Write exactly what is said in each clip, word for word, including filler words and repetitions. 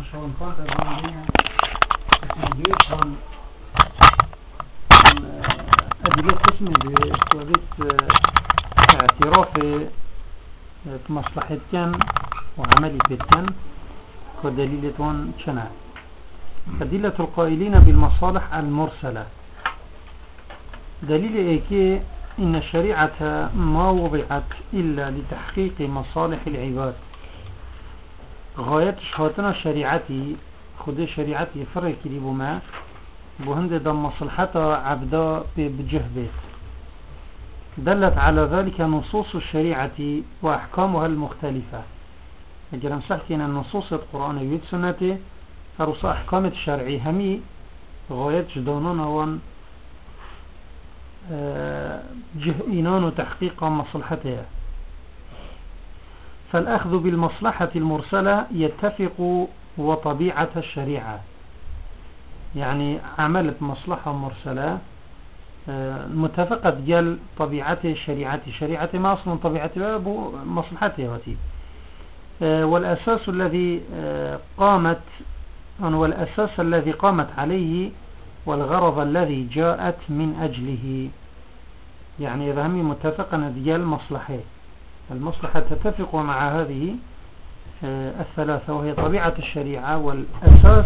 شون فانت زمانية اسمه عن أدلة اسمه بسوابيت اعتراف مصلحة كان وعملي بيت كان ودليلة شنع. أدلة القائلين بالمصالح المرسلة دليل إيكي إن الشريعة ما وضعت إلا لتحقيق مصالح العباد. غاية شهاتنا شريعتي خد شريعتي فرق لبما بهند دم مصلحة عبدا بجه بيت. دلت على ذلك نصوص الشريعة وأحكامها المختلفة. أجل مسحتي أن النصوص القرآن يد سنته فرص أحكام الشرعي همي غاية جدانون وان جهئنان وتحقيق مصلحتها. فالأخذ بالمصلحة المرسلة يتفق وطبيعة الشريعة، يعني عملت مصلحة مرسلة متفقة جل طبيعة الشريعة شريعة ما أصلا طبيعة مصلحتها. والأساس الذي قامت والأساس الذي قامت عليه والغرض الذي جاءت من أجله، يعني إذا هم متفقا ديال مصلحة المصلحة تتفق مع هذه الثلاثة وهي طبيعة الشريعة والأساس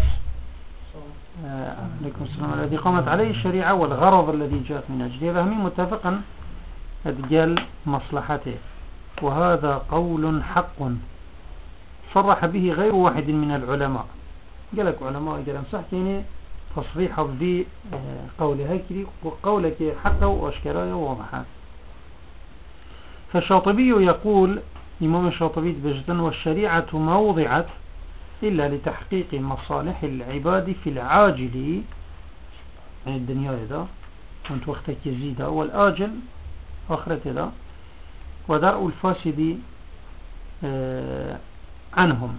عليكم السلام الذي قامت عليه الشريعة والغرض الذي جاءت من أجله، إذا هم متفقا ديال مصلحته. وهذا قول حق صرح به غير واحد من العلماء. قال لك علماء قال مسحكيني تصريحا بقولها كري وقولك حقا وأشكرايا واضحا. فالشاطبي يقول إمام الشاطبي بجدا والشريعة ما وضعت إلا لتحقيق مصالح العباد في العاجل يعني الدنيا إذا كنت وقتك يزيد والآجل آخرة إذا ودرء الفاسد عنهم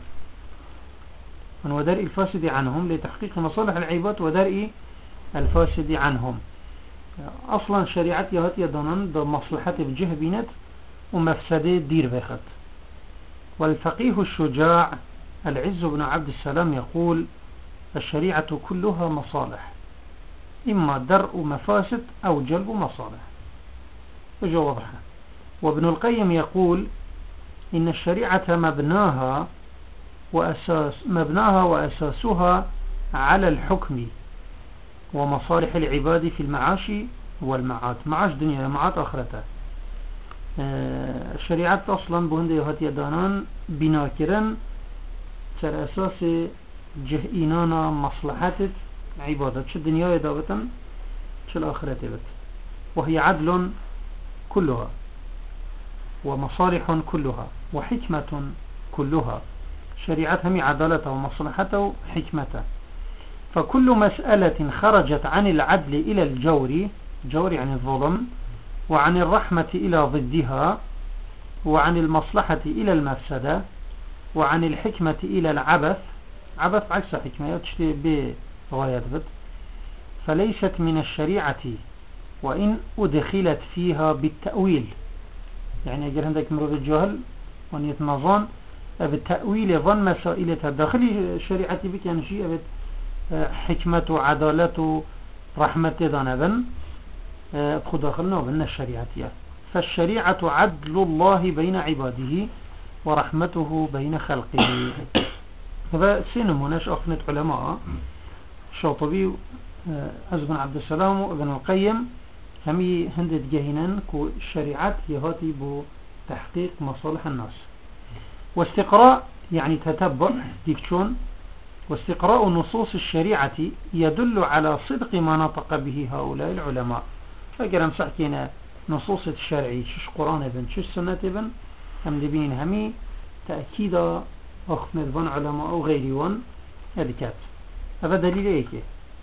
ودرء الفاسد عنهم لتحقيق مصالح العباد ودرء الفاسد عنهم. أصلا شريعتي هاتي ضمن بمصلحة بجه بينت ومفسده دير بخت. والفقيه الشجاع العز بن عبد السلام يقول الشريعة كلها مصالح، إما درء مفاسد أو جلب مصالح. وجوابها. وابن القيم يقول إن الشريعة مبناها وأساس مبناها وأساسها على الحكم ومصالح العباد في المعاش والمعاد، معاش دنيا معاد آخرته. الشريعة أصلا بهند يهاتي دانان بناكرا تر أساس جهئنانا مصلحات عبادة شو الدنيا دابتا شو الآخرة بت، وهي عدل كلها ومصالح كلها وحكمة كلها. شريعتهم عدالته ومصلحته وحكمته. فكل مسألة خرجت عن العدل إلى الجور، جور يعني الظلم، وعن الرحمة إلى ضدها، وعن المصلحة إلى المفسدة، وعن الحكمة إلى العبث، عبث عكس حكمة تشتري بغاية بد، فليست من الشريعة وإن أدخلت فيها بالتأويل. يعني أجل عندك مرض الجهل وأن يتنظن بالتأويل ظن مسائل تداخل الشريعة بك يعني شيء حكمة وعدالة رحمة ذنبا أدخل داخلنا وبن الشريعة. فالشريعة عدل الله بين عباده ورحمته بين خلقه. هذا سينموناش أخنة علماء الشاطبي أزبن عبد السلام وابن القيم همي هندت جهنان كو الشريعة يهاتي بتحقيق مصالح الناس. واستقراء يعني تتبع ديكشون واستقراء نصوص الشريعة يدل على صدق ما نطق به هؤلاء العلماء. فقال مسحكينا نصوص الشرعي شش قرآن ابن شش سنة ابن هم دبين همي تأكيد أخمد بن علماء أو غيريون هذكات. هذا دليل ايكي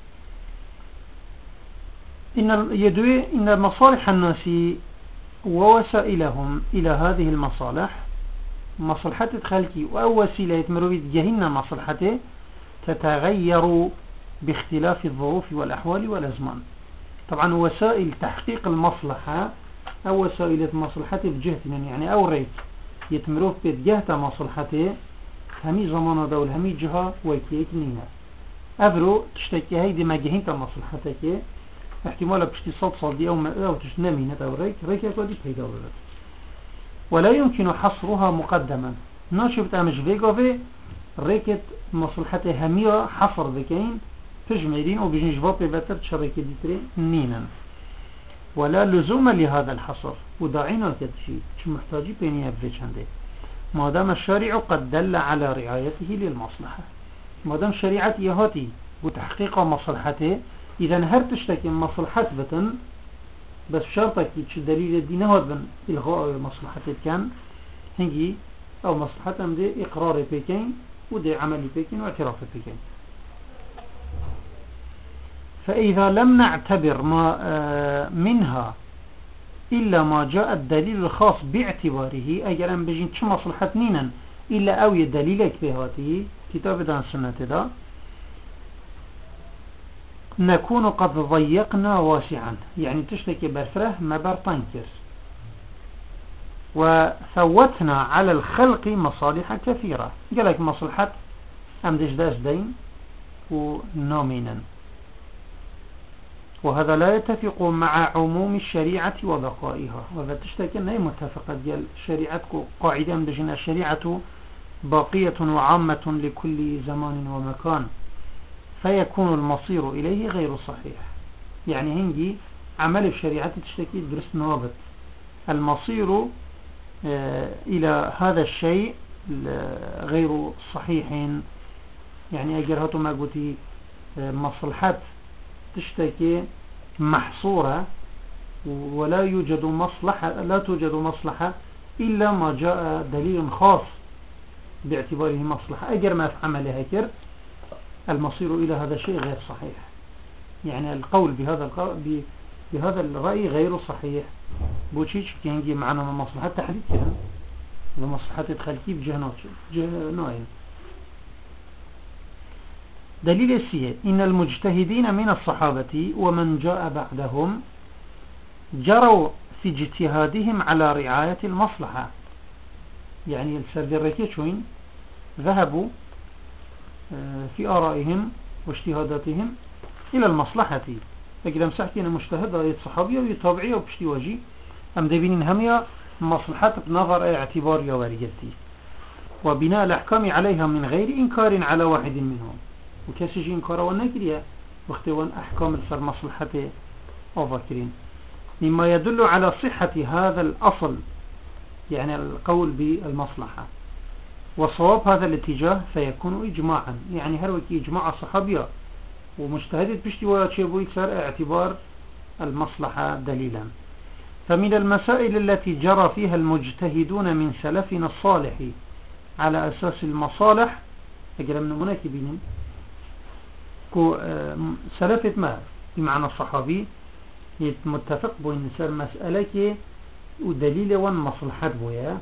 إن يدوي إن مصالح الناس ووسائلهم إلى هذه المصالح مصلحة خلقي أو وسيلة مروية جهنة مصلحته تتغير باختلاف الظروف والأحوال والأزمان. طبعا وسائل تحقيق المصلحة أو وسائل مصلحته بجهة يعني أو ريت يتمروف بجهة مصلحته همي زمان دا والهمي جها ويكيك نينا افرو تشتكي هيدي ما جهين مصلحتك احتمال بشتي صد صد دي او ما او تشنمينة او ريك ريك يقول بيدا ولد ولا يمكن حصرها مقدما ناشبت امش فيغوفي ريكت مصلحته همية حصر بكين تجمعين وبيجن جوابي بتر تشريك ديتري نينا ولا لزوم لهذا الحصر وداعينا كتشي شو محتاجي بيني ابريج عنده ما دام الشارع قد دل على رعايته للمصلحة ما دام شريعة يهاتي وتحقيق مصلحته إذا هر تشتكي مصلحة بتن بس شرطك يتش دليل الدين هاد بن إلغاء مصلحة كان هنجي أو مصلحة دي إقرار بكين ودي عمل بكين واعتراف بكين فإذا لم نعتبر ما منها إلا ما جاء الدليل الخاص باعتباره أجل أن بجين شو مصلحة نينا إلا أوي دليلك بهاته كتاب دان سنة دا نكون قد ضيقنا واسعا يعني تشتكي برفره ما برطنكر وثوتنا على الخلق مصالح كثيرة قالك مصلحة أمدش داش دين ونومينا وهذا لا يتفق مع عموم الشريعة وبقائها وهذا تشتكي أنها متفقة ديال الشريعة قاعدة أمدجنا الشريعة باقية وعامة لكل زمان ومكان فيكون المصير إليه غير صحيح يعني هنجي عمل الشريعة تشتكي درس نوابت المصير إلى هذا الشيء غير صحيح يعني أجرهته ما قلتي مصلحات تشتكي محصورة ولا يوجد مصلحة لا توجد مصلحة إلا ما جاء دليل خاص باعتباره مصلحة أجر ما في عملها كر المصير إلى هذا الشيء غير صحيح يعني القول بهذا القول بهذا الرأي غير صحيح بوشيش كينجي معنا من مصلحة تحديد كده ومصلحة تخلقي بجهنوين دليل السيئة إن المجتهدين من الصحابة ومن جاء بعدهم جروا في اجتهادهم على رعاية المصلحة يعني السردركيشوين ذهبوا في آرائهم واجتهاداتهم إلى المصلحة لكن مسحكين مجتهد صحابية ويتابعية وبشتي واجي أم دبين همية مصلحة بنظر اعتبار يواريتي وبناء الأحكام عليها من غير إنكار على واحد منهم وكاسجي إنكار ونكريا واختوان أحكام الفر مصلحة أفاكرين مما يدل على صحة هذا الأصل يعني القول بالمصلحة وصواب هذا الاتجاه فيكون إجماعا يعني هروك إجماع الصحابية ومجتهدت بشتي وشيبوي صار اعتبار المصلحة دليلا فمن المسائل التي جرى فيها المجتهدون من سلفنا الصالح على أساس المصالح أجل من مناكبين سلفت ما بمعنى الصحابي متفق بين سر مسألة ودليل وان مصلحة بويا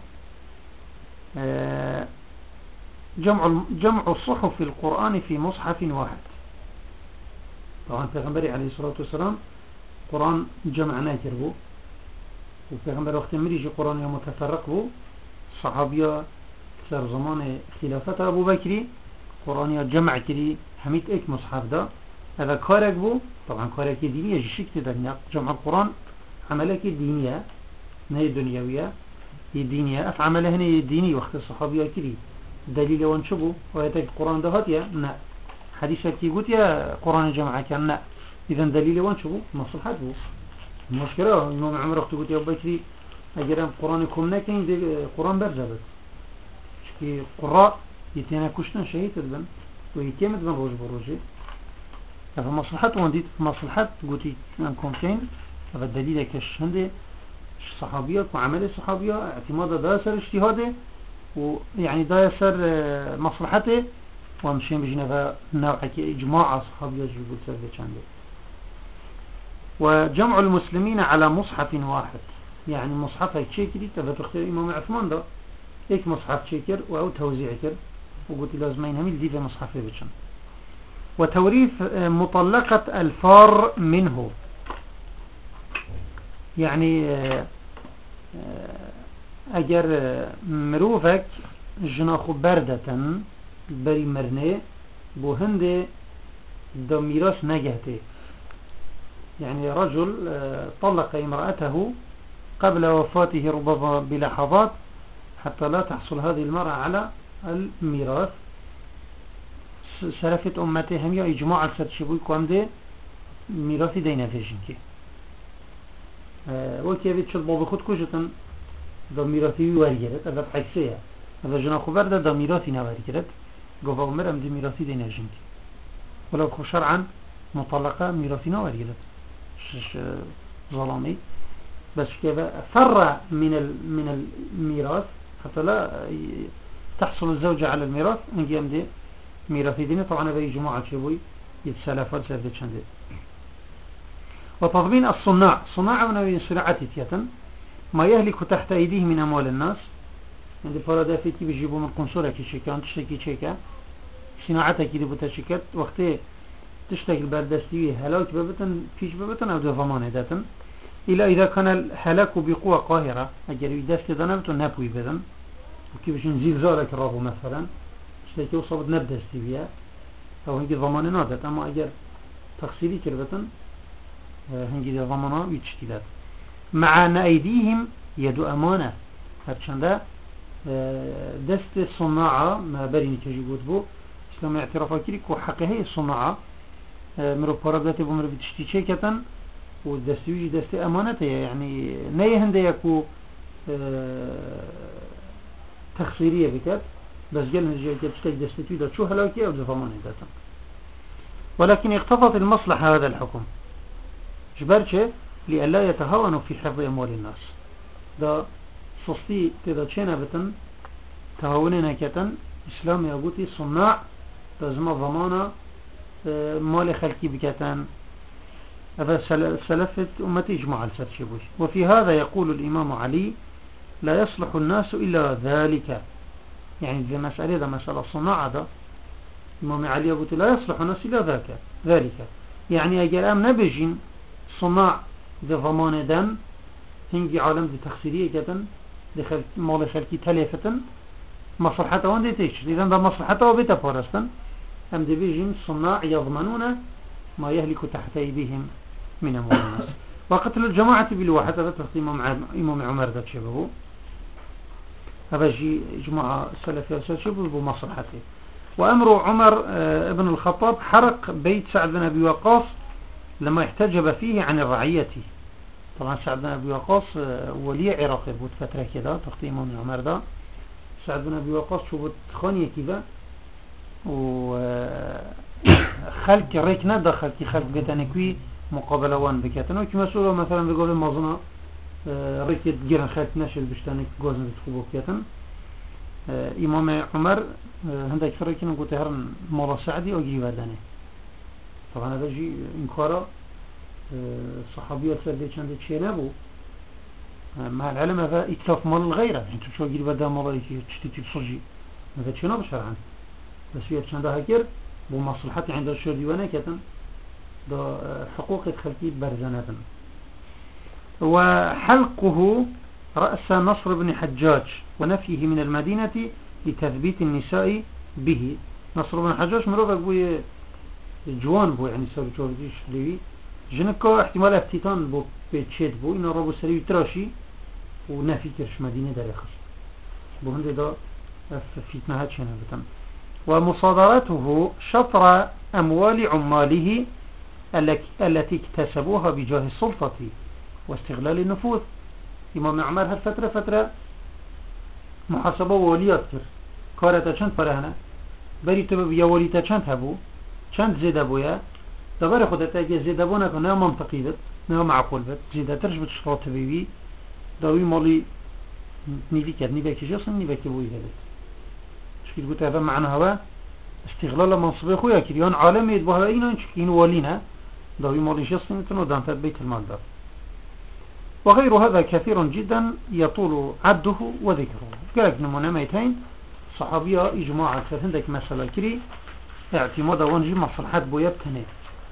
جمع جمع الصحف القرآن في مصحف واحد طبعا پیغمبر عليه الصلاة والسلام قرآن جمعنا كربو وپیغمبر وقت مريج قرآن متفرق بو صحابيا سر زمان خلافة أبو بكري قرآن جمع كري هميت ايك مصحف دا هذا كارك بو طبعا كارك دينية جشك تدنيا جمع القرآن عملك دينية نهي دنيوية هي دينية اف عمله هنا ديني وقت الصحابية كري دليل وانشبو ويتك القرآن ده هات يا نا حديثك يقول يا قرآن جمع كان نا اذا دليل وانشبو مصلحة بو المشكلة إمام عمر وقت قلت يا أبو بكري أجرام قرآنكم ناكين دي قرآن برزبت شكي قراء يتينا كشتن شهيد تدبن ويتيمت بن روج بروجي فمصلحة وانديت مصلحة قلت أنكم كين فالدليل كش هندي صحابيات وعمل الصحابية اعتماد داسر اجتهاده ويعني داسر مصلحته ومشين بجنبها نوع إجماع صحابية جيبوا سرده چنده وجمع المسلمين على مصحف واحد يعني مصحف تشيكري تبى تختار إمام عثمان ده هيك مصحف تشيكر أو توزيع كر وقلت لازمين هميل دي في مصحف بيتشن وتوريث مطلقة الفار منه يعني أجر مروفك جناخو بردة بري مرنه بو هنده دا ميراث نجهته. يعني رجل طلق امرأته قبل وفاته ربما بلحظات حتى لا تحصل هذه المرأة على الميراث. سلفت أمته هم يا إجماع السرشبوي كوام ده ميراثي دينا فيجنكي أه وكيفيت شد بابا خود كوشتن دا ميراثي وارجرت هذا بحكسيه هذا جناخو برده دا ميراثي نوارجرت قوة عمر أم دي ميراثي دينا جنكي ولو خو شرعا مطلقة ميراثي نوارجرت ظلامي بس كيف فر من من الميراث حتى لا تحصل الزوجة على الميراث نجي أم دي ميراثي دينا. طبعا بأي جماعة شبوي يتسلفات سيدة شندي. وتضمين الصناع صناع ونوي سرعة تيتا ما يهلك تحت أيديه من أموال الناس. عندي فرادافيتي بيجيبوا من قنصورة كشيكان تشتكي شيكا صناعتها كده بتشكت وقته تشتكي البردستي هلاك ببتن فيش ببتن أو ضمانة داتن إلا إذا كان الهلاك بقوة قاهرة أجر يدست دنبتن نبوي بدن وكيفش نزيل زالك الرابو مثلا تشتكي وصبت نبدستي بيها أو هنجي ضمانة نادت. أما أجر تقصيري كربتن هنجي ضمانة ويتشتيلات مع أن أيديهم يد أمانة. هرچنده دست الصناعة ما بريني تجيبوت بو اسلام اعترافا كيريك وحقه هي الصناعة مرو بارابداتي بو مرو بتشتي شيكتن ودستويجي دست أمانته يعني نيه هنده يكو تخصيرية بكات بس قال نجي تشتك دستوي دا شو هلاكي أو ضمانة داتا. ولكن اقتضت المصلحة هذا الحكم جبرشه لألا يتهاونوا في حفظ أموال الناس. دا صصتي تدا تشينا بتن تهاوننا كتن إسلام يقولي صناع لازم ضمانة مال خلقي بكتن. هذا سلفت أمتي إجماع السرشبوش. وفي هذا يقول الإمام علي لا يصلح الناس إلا ذلك. يعني في مسألة ده مسألة الصناعة ده الإمام علي يقول لا يصلح الناس إلا ذاك ذلك. يعني أجل أم نبجين صناع ذي ضمان دم هنجي عالم ذي تخسيرية كتن ذي خلق مال خلقي تليفتن مصلحته وان دي تيشت. إذن ده مصلحته وبيتا فارستن أم دي بيجين صناع يضمنون ما يهلك تحت أيديهم من أموال الناس. وقتل الجماعة بالواحد هذا تخطي إمام عمر ذات شبهه هذا جي جماعة السلفية شبهه بمصلحته. وأمر عمر ابن الخطاب حرق بيت سعد بن أبي وقاص لما احتجب فيه عن الرعية. طبعا سعد بن أبي وقاص ولي عراقي بود فترة كده تخطي إمام عمر ده. سعد بن أبي وقاص شو بتخانية كده وخلق ريكنا دخل كي خلق بيتانكوي مقابلة وان بكاتنا وكما سؤال مثلا بيقول المازنة ريكت جيران خلق ناشل بشتانك جوزن بتخبو بكاتن. إمام عمر هندك فرقين قلت هرن موضع سعدي أو جيبا داني. طبعا هذا جي انكارا صحابية سردي چند چه نبو مع العلم هذا اتلاف مال الغيرة. انتو شو جيبا دا مالا تشتيتي بصرجي هذا چه نبو شرعا بس فيها چند هكر بمصلحتي عند الشر ديوانا كتن دا حقوق الخلقية برزانة. وحلقه رأس نصر بن حجاج ونفيه من المدينة لتثبيت النساء به. نصر بن حجاج مروفك بوي جوان بو يعني سوري جورديش لي جنكا احتمال افتتان بو بيتشيت بو إن رابو سريو تراشي ونفي كرش مدينة داري خص بو هنده دا فتنهات شنا بتن. ومصادرته شطر أموال عماله التي اكتسبوها بجاه السلطة واستغلال النفوذ. إمام عمر هل فترة فترة محاسبة ووليات كر كارتا چند فرهنا بری تو بیا ولیتا چند هبو چند زیده بویا دبر خودت اگه زیده بو نکن نه منطقی بد نه معقول بد زیده ترش بتشفاط بيبي داوی مالی نیوی کرد نیوی که جاسم نیوی که بوی هبد شکل قلت هذا معنى هوا استغلال منصبه خويا كريان عالم يدبها اينا انشكين والينا داوي مالي جاسم تنو دانتا بيت المال دار. وغير هذا كثير جدا يطول عده وذكره. فكرك نمونا ميتين صحابية إجماع فهندك مسألة كري اعتماد وانجي مصلحات بويا بتنه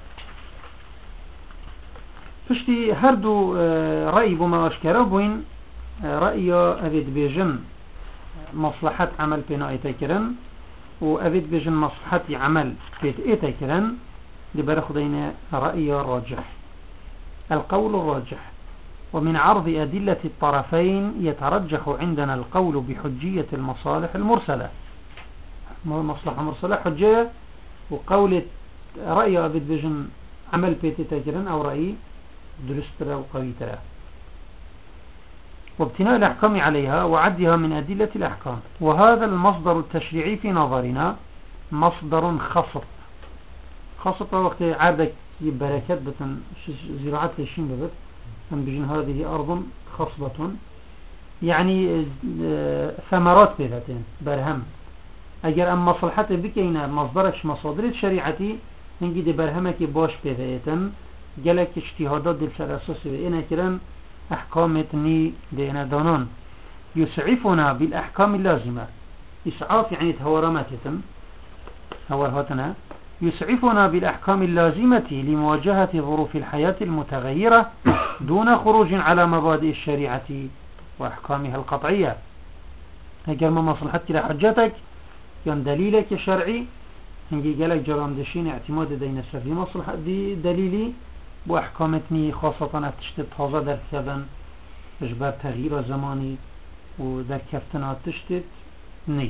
فشتي هردو رأي بما أشكره بوين رأي أبيد بيجن مصلحة عمل بنا يتكرن وأبد بجن مصلحة عمل بيت يتكرن لبرخدين رأي الراجح. القول الراجح. ومن عرض أدلة الطرفين يترجح عندنا القول بحجية المصالح المرسلة. مصلحة مرسلة حجية، وقول رأي أبد بجن عمل بيت يتكرن أو رأي درسترا وقويترا، وابتناء الأحكام عليها وعدها من أدلة الأحكام. وهذا المصدر التشريعي في نظرنا مصدر خصب. خصب وقت عادك بركات بتن زراعة لشين ببت أم بجن هذه أرض خصبة، يعني ثمرات بذاتين برهم. أجر أم مصلحة بكينا مصدرش مصادر شريعتي نجد برهمك باش بذاتن جلك اجتهادات دل سر أساسي بإنا كرن أحكامتني بإنا دانان يسعفنا بالأحكام اللازمة. إسعاف يعني تهورماتتن هورهاتنا يسعفنا بالأحكام اللازمة لمواجهة ظروف الحياة المتغيرة دون خروج على مبادئ الشريعة وأحكامها القطعية. أجر ما مصلحتك لحجتك كان دليلك شرعي هنجي جالك جرام دشين اعتماد دين السفي مصلحة دي دليلي وأحكامتني خاصة أفتشت تازة در كتابا إجبار تغيير زماني ودر كفتنا تشتت ني.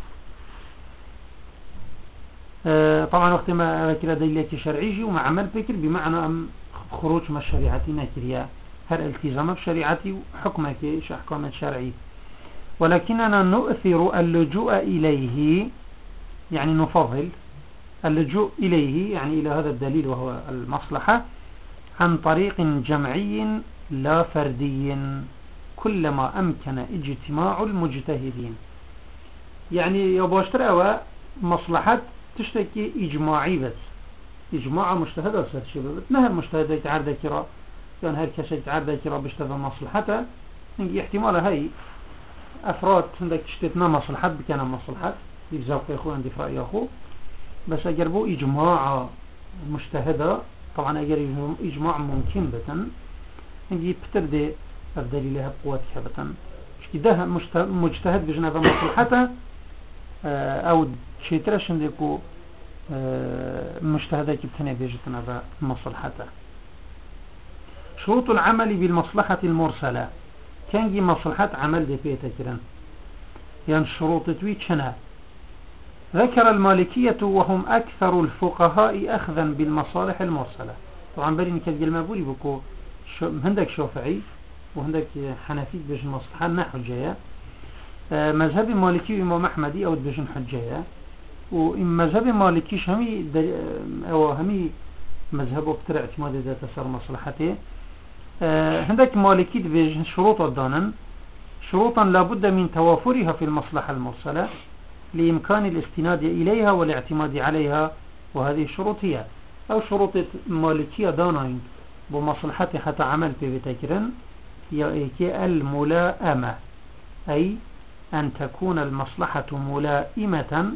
اه طبعا وقت ما كلا دليلك شرعي ومع عمل فكر بمعنى أم خروج من شريعتي نكريا هر التزام بشريعتي وحكمك إيش أحكام شرعي، ولكننا نؤثر اللجوء إليه، يعني نفضل اللجوء إليه يعني إلى هذا الدليل وهو المصلحة عن طريق جمعي لا فردي كلما أمكن اجتماع المجتهدين. يعني يباشتر أو مصلحة تشتكي إجماعي بس إجماع مجتهد أرسل شبابت نهر مجتهد يتعرض كرا يعني هر كسي يتعرض كرا بيشتغل مصلحته نجي احتمال هاي أفراد عندك تشتتنا مصلحة بكنا مصلحة يجزاك يا أخو عندي فرأي يا أخو، بس أجربوا إجماع مجتهدة طبعا أجر إجماع ممكن بتن نجي بتردي الدليل لها بقوتها بتن كده مجتهد بجنب مصلحته أو شيء ترى عندكوا مجتهدة كبتنا بجنب مصلحته. شروط العمل بالمصلحة المرسلة كان جي مصلحة عمل دي فيها كرن يعني شروط تويتشنا. ذكر المالكية وهم أكثر الفقهاء أخذا بالمصالح المرسلة. طبعا برين كالجلمة بولي بكو هندك شافعي وهندك حنفي بجن مصلحة نحو جاية. آه مذهب المالكي وإمام أحمدي أو بجن حجاية، ومذهب المالكي همي أو همي مذهبه بترع اعتماد ذات سر مصلحته. آه هندك مالكي بجن شروط الدانن شروطا لابد من توافرها في المصلحة المرسلة لإمكان الاستناد إليها والاعتماد عليها، وهذه الشروط هي أو شروط مالكية دانين بمصلحة حتى عمل في بتكرن هي الملائمة، أي أن تكون المصلحة ملائمة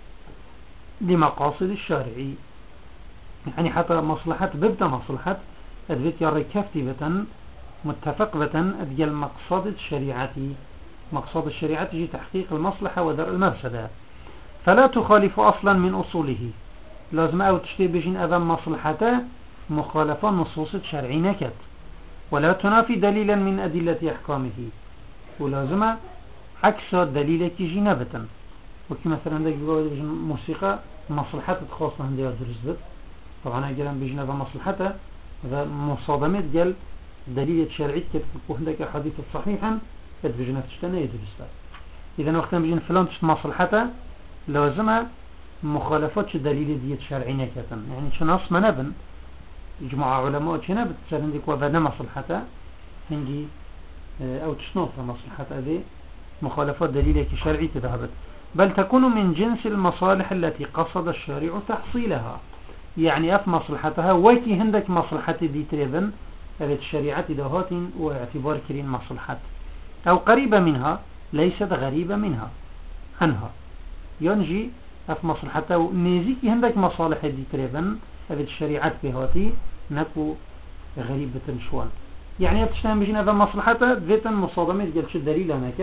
لمقاصد الشارع. يعني حتى مصلحة ببدا مصلحة أدفت يركفتي بتن متفق بتن أدي المقصد الشريعتي مقصد الشريعة يجي تحقيق المصلحة ودرء المفسدة، فلا تخالف أصلا من أصوله. لازم أو تشتي بجن أذن مصلحته مخالفة نصوص الشرعي نكت، ولا تنافي دليلا من أدلة أحكامه، ولازم عكس دليل يجي نبتا. وكي مثلا عندك بجن موسيقى مصلحة خاصة عندها درزت طبعا أجلا بجن أذن مصلحته هذا مصادمات قال دليل الشرعي كتبقوا عندك حديث صحيحا بجنة تشتنى يدرسها. إذا وقتا بجن فلان تشت مصلحته لازم مخالفات دليل ديت شرعي نكتا، يعني شناص منبن إجماع علماء شنبت سرندك وبدا مصلحته هنجي أو تشنوف مصلحته هذه مخالفات دليل شرعي تذهبت، بل تكون من جنس المصالح التي قصد الشارع تحصيلها. يعني أف مصلحتها وكي هندك مصلحة دي تريبن التي الشريعة دهات واعتبار كرين مصلحات أو قريبة منها ليست غريبة منها عنها، ينجي أف مصلحته نيزيكي هندك مصالح دي تريبن التي الشريعة بهاتي نكو غريبة شوان. يعني أفتشتان بجين هذا مصلحته ذاتا مصادمة قال شو الدليل هناك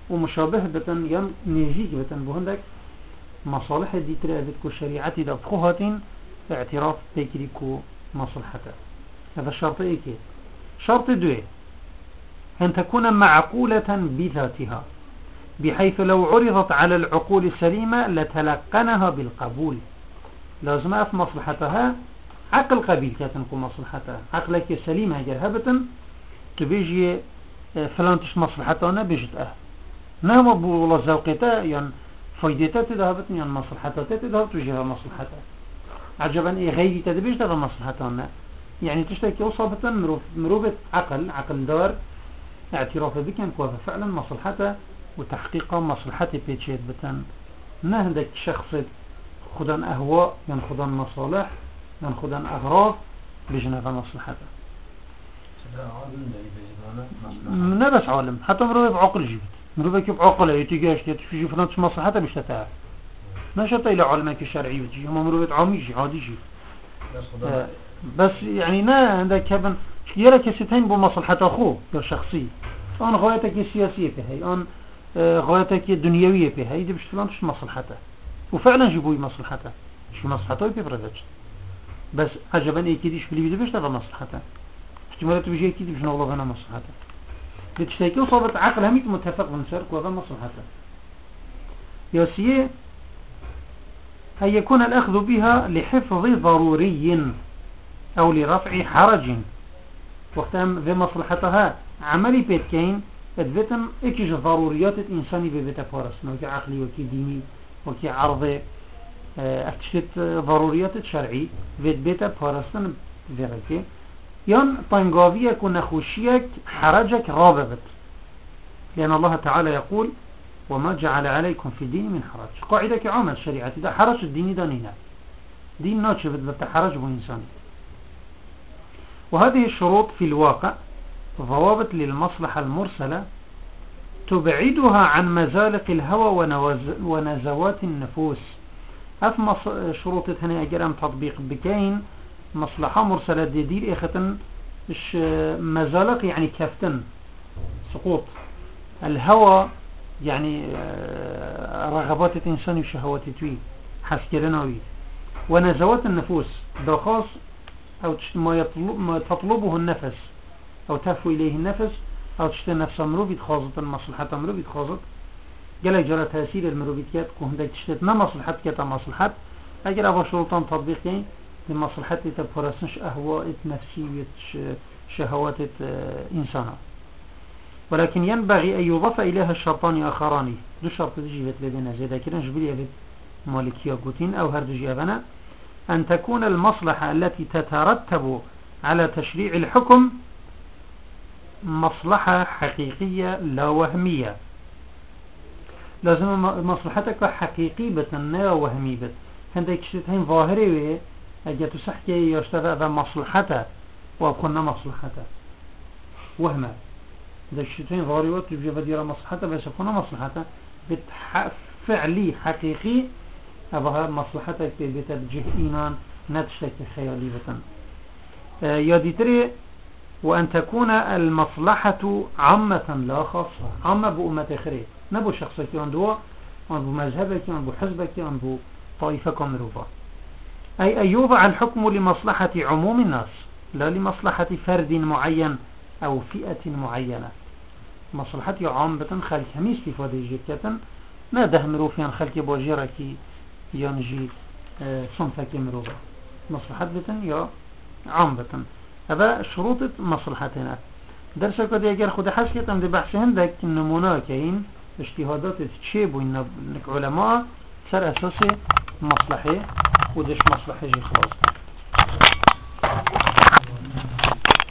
ومشابه بتن يان نيجيك بتن بهندك مصالح دي ترابط كو شريعتي دا بخوهاتين اعتراف بكري كو مصلحته. هذا الشرط ايكي. شرط دوي أن تكون معقولة بذاتها بحيث لو عرضت على العقول السليمة لتلقنها بالقبول. لازم أف مصلحتها عقل قبيل كاتنكو مصلحتها عقلك سليمة جرهبة تبيجي فلان تش مصلحتها أنا بيجت أه نعم أبو الله زوقتها يعني فايدتها تذهبت يعني مصلحتها تذهب تجيها مصلحتها عجبا إيه غيري تدبيج تذهب مصلحتها أنا يعني تشتكي أصابة مروبة عقل عقل دار اعتراف بك أنكوها فعلا مصلحتها وتحقيق مصلحتي بيتشيت بتن نهدك شخص خدان أهواء يعني خدان مصالح يعني خدان أغراض بجنة مصلحته لا بس عالم حتى مروي بعقل جيبت مروي كيف عقله يتجاش يتفجي فلان مصلحته مش تتعرف ما شرط إلى علمك الشرعي بتجي هم مروي عاميجي عادي جي آه بس يعني نا عندك كابن يرى كستين بمصلحة أخوه كشخصي أن غايتك السياسية بهاي أن غايتك الدنيوية بهاي دي بشتلان تش مصلحته وفعلا جيبوي مصلحته شو مصلحته بيبرزش بس عجبا ايه كديش في اللي بيش هذا مصلحته احتمالات بيجي كده بيش نغلق هنا مصلحته بتشتكي وصابت عقل هميت متفق بنسرك وهذا مصلحته يوسيه أن يكون الأخذ بها لحفظ ضروري أو لرفع حرج وقتها ذي مصلحتها عملي بيتكين ادفتن اكيش ضروريات الإنساني ببيتا فارس وكي عقلي وكي ديني وكي عرضي اكتشت ضروريات الشرعي بيت بيتا فارسن ذيركي يان طنقاوية كنا خوشيك حرجك راببت لأن الله تعالى يقول وما جعل عليكم في الدين من حرج قاعدة كعامل شريعة ده حرج الدين دانينا دين ناتشفت بتحرج بإنسان وهذه الشروط في الواقع ضوابط للمصلحة المرسلة تبعدها عن مزالق الهوى ونزوات النفوس أف شروط هنا أجرام تطبيق بكين مصلحة مرسلة دي دير إختن مزالق يعني كفتن سقوط الهوى يعني رغبات الإنسان وشهوات توي حسكرناوي ونزوات النفوس بخاص أو ما, يطلب ما تطلبه النفس أو تفوي إليه النفس أو تشتري نفس مروبيت خاصة مصلحة مروبيت خاصة جل جرى تأثير المروبيتيات كهندك تشتري ما مصلحة كتا مصلحة أجل أبا شروطان تطبيقين لمصلحة تبرسنش أهواء نفسية شهوات إنسانا ولكن ينبغي أن يضاف إليها الشرطان آخران دو شرط جيبت لدينا زيدا كده نجبلي أبد مالكية قوتين أو هردو جيبنا أن تكون المصلحة التي تترتب على تشريع الحكم مصلحة حقيقية لا وهمية لازم مصلحتك حقيقية لا وهمية هندك شتين ظاهري أجي تسحكي يشتغل مصلحته وكنا مصلحته وهما ده شتين ظاهري وتبجي بدير مصلحته بس كنا مصلحته بفعلي حقيقي أبها مصلحتك بتوجه إيمان نتشتك خيالي بتن آه يدي تري وأن تكون المصلحة عامة لا خاصة عامة بأمة خير نبو شخصك يندو أنبو مذهبك أنبو حزبك أنبو طائفك مروفا أي أن يوضع الحكم لمصلحة عموم الناس لا لمصلحة فرد معين أو فئة معينة مصلحة عامة خلق هميس في فادي جيكة ما ده مروفيان خلق بوجيرك ينجي آه صنفك مروفا مصلحة بتن يا عامة هذا شروط مصلحتنا درسك قد يجر خد حسكت ام دي بحث هندك النمونا كاين اجتهادات تشيب وانك علماء سر اساسي مصلحة ودش مصلحة جي خلاص